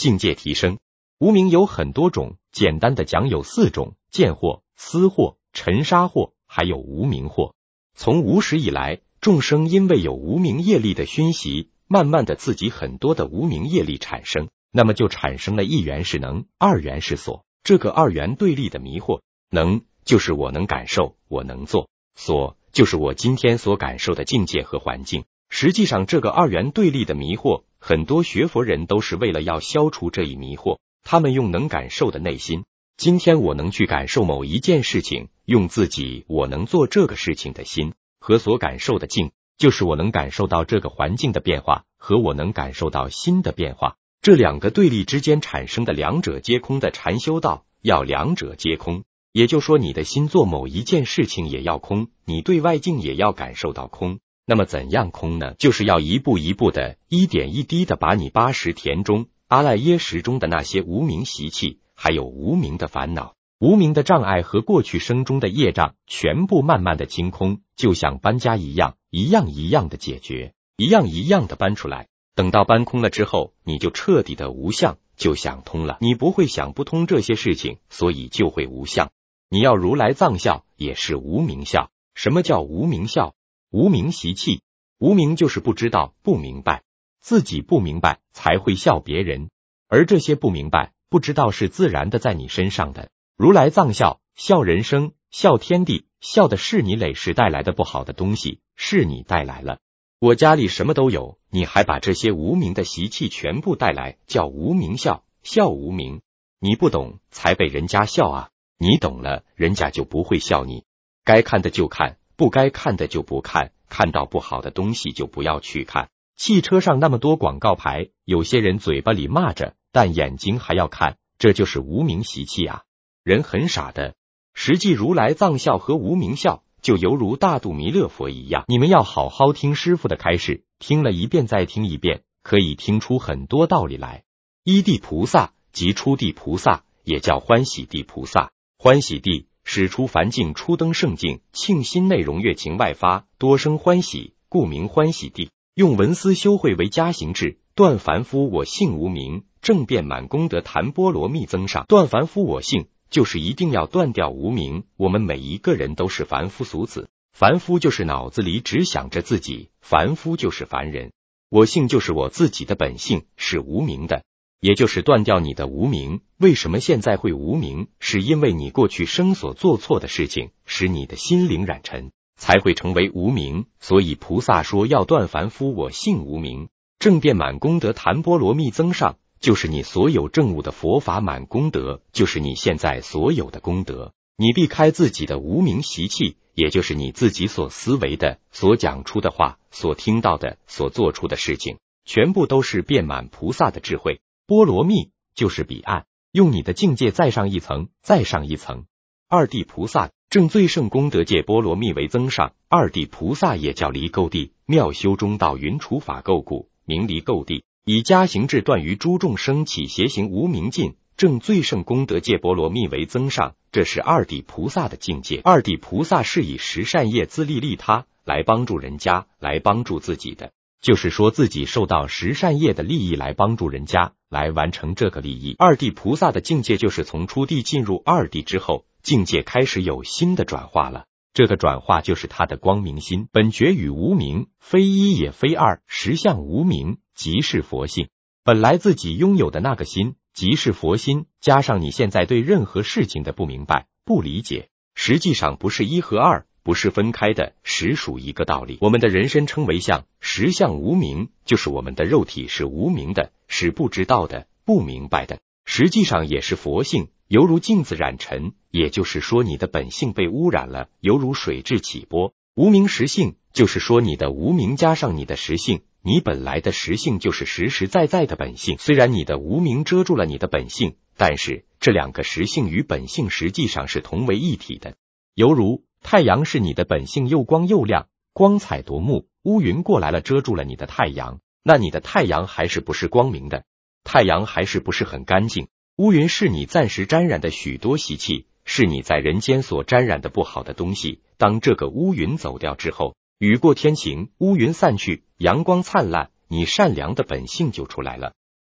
境界提升。无明有很多种，简单的讲有4种：见惑、思惑、尘沙惑，还有无明惑。从无始以来，众生因为有无明业力的熏习，慢慢的自己很多的无明业力产生，那么就产生了1元是能，2元是所。这个2元对立的迷惑，能就是我能感受，我能做，所就是我今天所感受的境界和环境。实际上这个2元对立的迷惑，很多学佛人都是为了要消除这一迷惑，他们用能感受的内心，今天我能去感受某一件事情，用自己我能做这个事情的心和所感受的境，就是我能感受到这个环境的变化和我能感受到心的变化，这2个对立之间产生的2者皆空的禅修道，要2者皆空。也就是说你的心做某一件事情也要空，你对外境也要感受到空。那么怎样空呢？就是要一步一步的，一点一滴的把你80田中阿赖耶识中的那些无明习气，还有无明的烦恼、无明的障碍和过去生中的业障，全部慢慢的清空，就像搬家一样，一样的解决，一样的搬出来。等到搬空了之后，你就彻底的无相，就想通了。你不会想不通这些事情，所以就会无相。你要如来藏笑，也是无明笑。什么叫无明笑？无明习气，无明就是不知道、不明白，自己不明白才会笑别人，而这些不明白、不知道是自然的在你身上的。如来藏笑，笑人生，笑天地，笑的是你累世带来的不好的东西，是你带来了。我家里什么都有，你还把这些无明的习气全部带来，叫无明笑，笑无明。你不懂才被人家笑啊，你懂了，人家就不会笑你。该看的就看，不该看的就不看，看到不好的东西就不要去看。汽车上那么多广告牌，有些人嘴巴里骂着，但眼睛还要看，这就是无明习气啊。人很傻的，实际如来藏笑和无明笑就犹如大肚弥勒佛一样。你们要好好听师父的开示，听了1遍再听1遍，可以听出很多道理来。依地菩萨即初地菩萨，也叫欢喜地菩萨。欢喜地使出凡境，初登圣境，庆心内容越情外发，多生欢喜，故名欢喜地。用文思修慧为加行智，断凡夫我性无明，正遍满功德檀波罗蜜增上。断凡夫我性就是一定要断掉无明，我们每一个人都是凡夫俗子，凡夫就是脑子里只想着自己，凡夫就是凡人。我性就是我自己的本性，是无明的，也就是断掉你的无明。为什么现在会无明？是因为你过去生所做错的事情，使你的心灵染尘，才会成为无明。所以菩萨说要断凡夫我性无明，正遍满功德檀波罗蜜增上，就是你所有证悟的佛法满功德，就是你现在所有的功德。你避开自己的无明习气，也就是你自己所思维的、所讲出的话、所听到的、所做出的事情，全部都是遍满菩萨的智慧。波罗蜜就是彼岸，用你的境界再上一层，再上一层。二地菩萨正最胜功德界波罗蜜为增上，二地菩萨也叫离垢地，妙修中道云除法垢故，名离垢地。以加行智断于诸众生起邪行无明尽，正最胜功德界波罗蜜为增上，这是二地菩萨的境界。二地菩萨是以十善业自利利他，来帮助人家，来帮助自己的，就是说自己受到十善业的利益来帮助人家，来完成这个利益。二地菩萨的境界就是从初地进入二地之后，境界开始有新的转化了。这个转化就是他的光明心，本觉与无明，非一也非二，实相无明，即是佛性。本来自己拥有的那个心，即是佛心，加上你现在对任何事情的不明白、不理解，实际上不是一和二，不是分开的，实属一个道理。我们的人身称为相，实相无明，就是我们的肉体是无明的，是不知道的、不明白的，实际上也是佛性，犹如镜子染尘，也就是说你的本性被污染了，犹如水质起波。无明实性就是说你的无明加上你的实性，你本来的实性就是实实在在的本性。虽然你的无明遮住了你的本性，但是这两个实性与本性实际上是同为一体的。犹如太阳是你的本性，又光又亮，光彩夺目，乌云过来了遮住了你的太阳，那你的太阳还是不是光明的？太阳还是不是很干净？乌云是你暂时沾染的许多习气，是你在人间所沾染的不好的东西。当这个乌云走掉之后，雨过天晴，乌云散去，阳光灿烂，你善良的本性就出来了。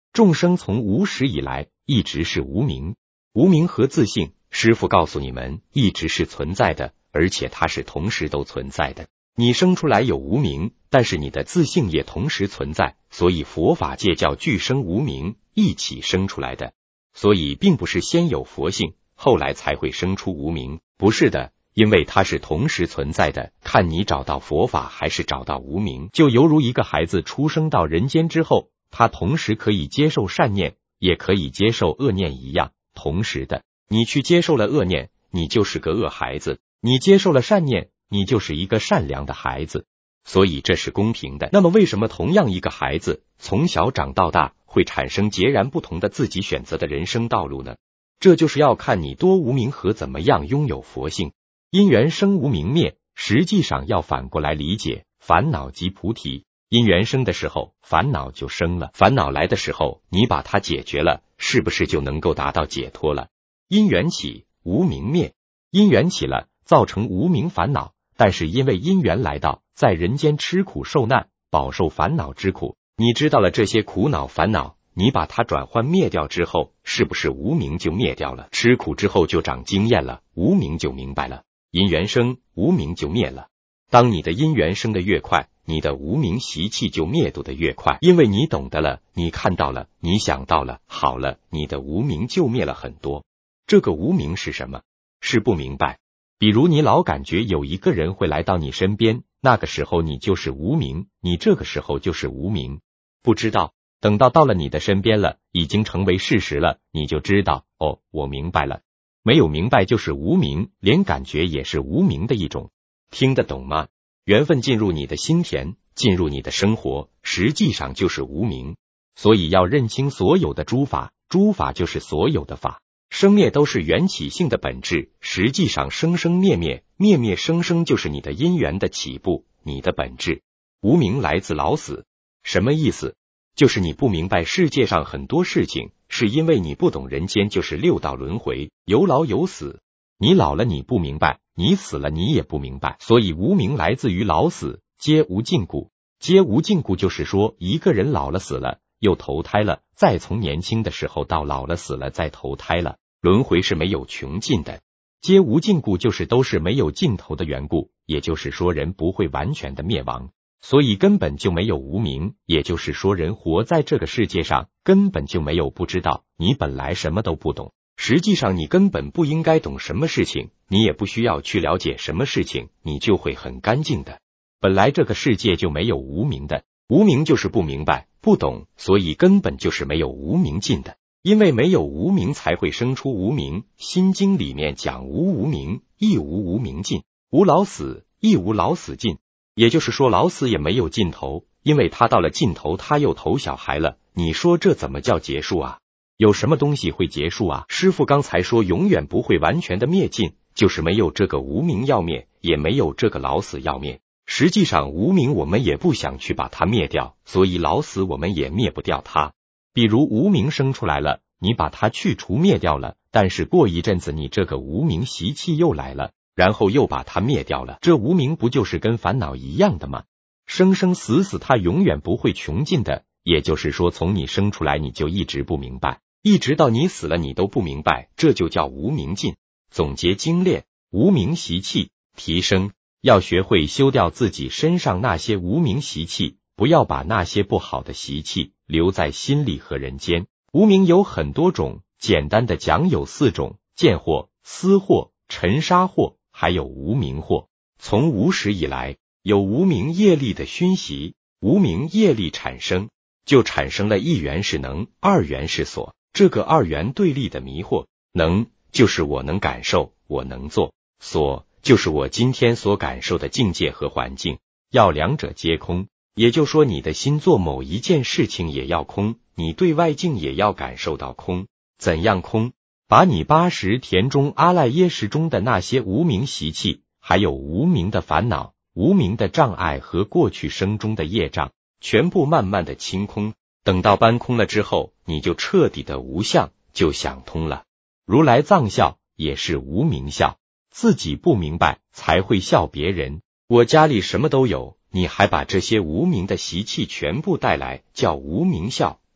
众生从无始以来一直是无明，无明和自性，师父告诉你们，一直是存在的，而且它是同时都存在的。你生出来有无明，但是你的自性也同时存在，所以佛法界叫俱生无明，一起生出来的。所以并不是先有佛性，后来才会生出无明，不是的，因为它是同时存在的，看你找到佛法还是找到无明。就犹如一个孩子出生到人间之后，他同时可以接受善念，也可以接受恶念一样，同时的。你去接受了恶念，你就是个恶孩子；你接受了善念，你就是一个善良的孩子。所以这是公平的。那么为什么同样一个孩子从小长到大会产生截然不同的自己选择的人生道路呢？这就是要看你多无明和怎么样拥有佛性。因缘生无明灭，实际上要反过来理解，烦恼即菩提。因缘生的时候，烦恼就生了，烦恼来的时候，你把它解决了，是不是就能够达到解脱了？因缘起，无明灭。因缘起了，造成无明烦恼，但是因为因缘来到，在人间吃苦受难，饱受烦恼之苦。你知道了这些苦恼烦恼，你把它转换灭掉之后，是不是无明就灭掉了？吃苦之后就长经验了，无明就明白了。因缘生，无明就灭了。当你的因缘生得越快，你的无明习气就灭度得越快，因为你懂得了，你看到了，你想到了，好了，你的无明就灭了很多。这个无明是什么？是不明白。比如你老感觉有一个人会来到你身边，那个时候你就是无明，你这个时候就是无明，不知道。等到了你的身边了，已经成为事实了，你就知道，哦，我明白了。没有明白就是无明，连感觉也是无明的一种。听得懂吗？缘分进入你的心田，进入你的生活，实际上就是无明。所以要认清所有的诸法，诸法就是所有的法，生灭都是缘起性的本质，实际上生生灭灭，灭灭生生就是你的因缘的起步，你的本质。无明来自老死，什么意思？就是你不明白世界上很多事情，是因为你不懂人间就是六道轮回，有老有死。你老了你不明白，你死了你也不明白，所以无明来自于老死，皆无尽故。皆无尽故就是说，一个人老了死了，又投胎了，再从年轻的时候到老了死了再投胎了，轮回是没有穷尽的。皆无尽故就是都是没有尽头的缘故，也就是说人不会完全的灭亡。所以根本就没有无明，也就是说人活在这个世界上根本就没有不知道，你本来什么都不懂，实际上你根本不应该懂什么事情，你也不需要去了解什么事情，你就会很干净的。本来这个世界就没有无明的，无明就是不明白不懂，所以根本就是没有无明尽的。因为没有无明才会生出无明，心经里面讲无无明，亦无无明尽，无老死，亦无老死尽。也就是说老死也没有尽头，因为他到了尽头他又投小孩了，你说这怎么叫结束啊？有什么东西会结束啊？师父刚才说永远不会完全的灭尽，就是没有这个无明要灭，也没有这个老死要灭。实际上无明我们也不想去把它灭掉，所以老死我们也灭不掉它。比如无明生出来了，你把它去除灭掉了，但是过一阵子你这个无明习气又来了，然后又把它灭掉了，这无明不就是跟烦恼一样的吗？生生死死它永远不会穷尽的，也就是说从你生出来你就一直不明白，一直到你死了你都不明白，这就叫无明尽。总结精炼，无明习气提升，要学会修掉自己身上那些无明习气，不要把那些不好的习气留在心里和人间。无明有很多种，简单的讲有4种：见惑、思惑、尘沙惑，还有无明惑。从无始以来，有无明业力的熏习，无明业力产生，就产生了一元是能，二元是所。这个二元对立的迷惑，能就是我能感受，我能做；所就是我今天所感受的境界和环境。要两者皆空，也就说你的心做某一件事情也要空，你对外境也要感受到空。怎样空？把你80田中阿赖耶识中的那些无明习气，还有无明的烦恼、无明的障碍和过去生中的业障，全部慢慢的清空。等到搬空了之后，你就彻底的无相，就想通了。如来藏笑也是无明笑，自己不明白才会笑别人。我家里什么都有，你还把这些无明的习气全部带来，叫无明笑，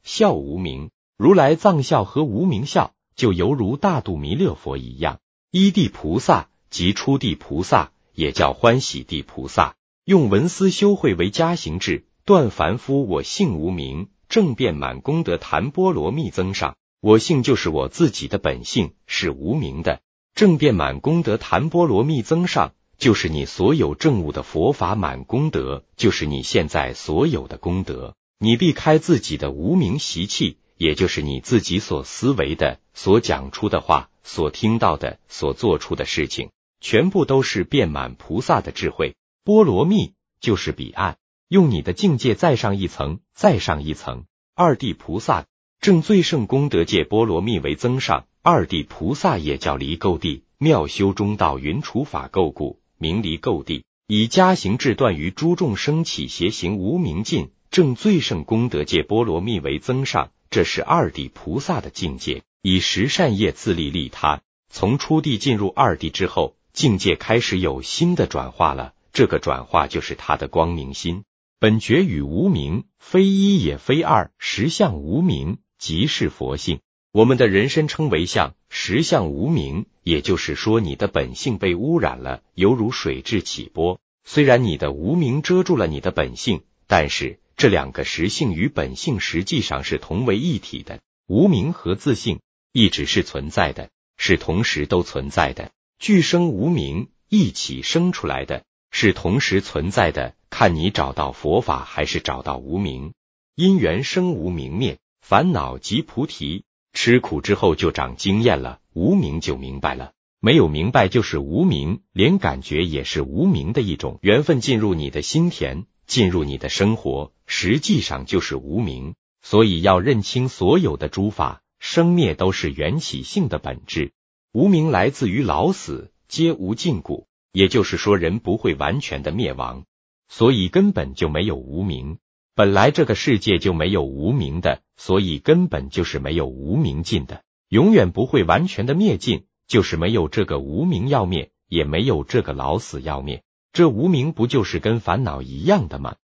笑无明。如来藏笑和无明笑，就犹如大肚弥勒佛一样。一地菩萨即初地菩萨，也叫欢喜地菩萨，用闻思修慧为加行智，断凡夫我性无明，正遍满功德檀波罗蜜增上。我性就是我自己的本性，是无明的。正遍满功德檀波罗蜜增上，就是你所有证悟的佛法满功德，就是你现在所有的功德。你避开自己的无明习气，也就是你自己所思维的、所讲出的话、所听到的、所做出的事情，全部都是遍满菩萨的智慧。波罗蜜就是彼岸，用你的境界再上一层，再上一层。二地菩萨正最胜功德界波罗蜜为增上，二地菩萨也叫离垢地，妙修中道云除法垢故，名离垢地。以加行智断于诸众生起邪行无明尽，正最胜功德界波罗蜜为增上，这是二地菩萨的境界。以十善业自利利他，从初地进入二地之后，境界开始有新的转化了，这个转化就是他的光明心。本觉与无明，非一也非二，实相无明，即是佛性。我们的人身称为相，实相无明，也就是说你的本性被污染了，犹如水质起波。虽然你的无明遮住了你的本性，但是这两个实性与本性实际上是同为一体的。无明和自性一直是存在的，是同时都存在的。俱生无明，一起生出来的，是同时存在的，看你找到佛法还是找到无明。因缘生无明灭，烦恼即菩提。吃苦之后就长经验了，无明就明白了。没有明白就是无明，连感觉也是无明的一种。缘分进入你的心田，进入你的生活，实际上就是无明。所以要认清所有的诸法生灭都是缘起性的本质。无明来自于老死，皆无尽故，也就是说人不会完全的灭亡，所以根本就没有无明。本来这个世界就没有无明的，所以根本就是没有无明尽的，永远不会完全的灭尽，就是没有这个无明要灭，也没有这个老死要灭。这无明不就是跟烦恼一样的吗？